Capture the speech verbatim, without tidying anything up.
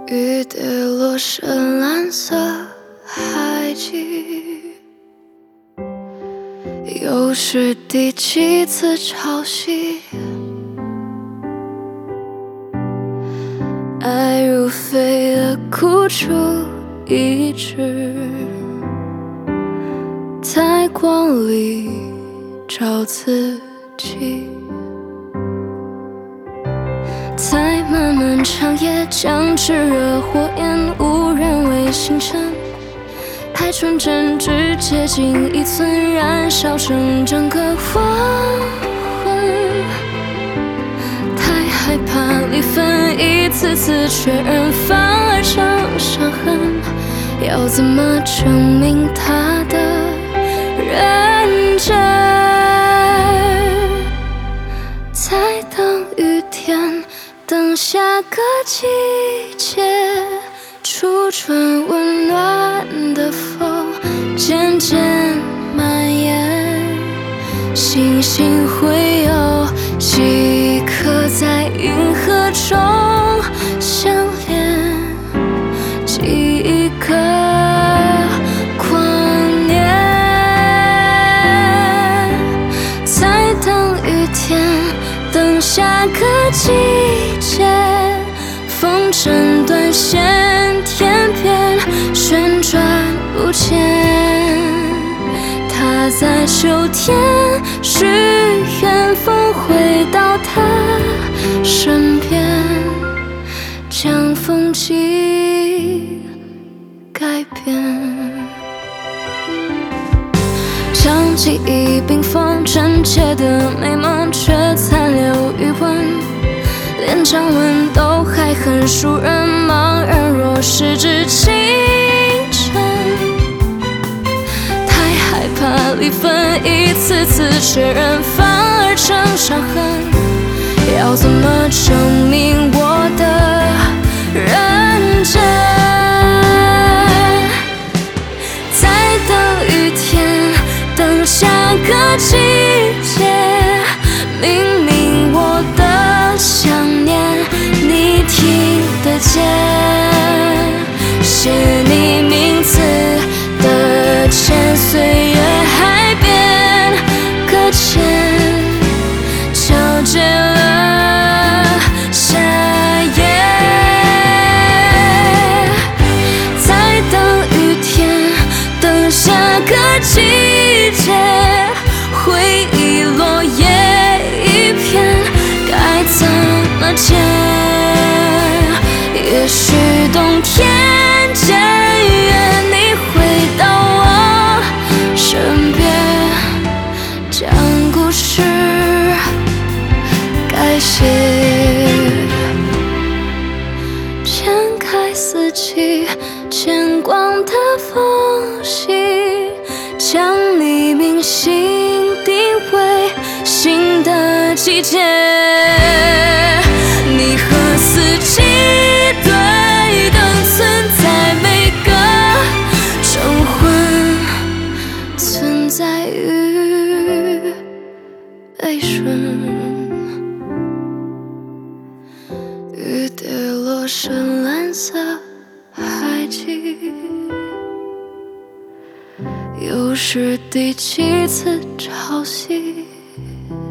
雨跌落深蓝色海际，又是第几次潮汐？爱如飞的哭出一直在光里找自己，在漫漫长夜将炙热火焰无人为星辰，太纯真只接近一寸，燃烧成整个黄昏。太害怕离分，一次次确认反而成伤痕，要怎么证明他的认真？在等雨天，等下个季节，初春温暖的风渐渐蔓延，星星会有几颗在银河中相连，几个光年。在等雨天，等下个季节，风筝断线，天边旋转不见。他在秋天许愿，风回到他身边，将风景改变，将记忆冰封，纯洁的美梦却残留余温，连掌纹都还很熟人，茫然若失之清晨。太害怕离分，一次次确认反而成伤痕，要怎么证明我的认真？在等雨天，等下个季节，明明我的想念你听得见，写你名字的签，岁月还变搁浅，交接了夏夜。在等雨天，等下个季节，回忆落叶一片，该怎么接？也许冬天渐远，你回到我身边，将故事改写，剪开四季牵光的缝隙，将黎明星定为新的季节。你和四季对等存在，每个晨昏存在于背顺。雨跌落深蓝色海际，又是第几次潮汐？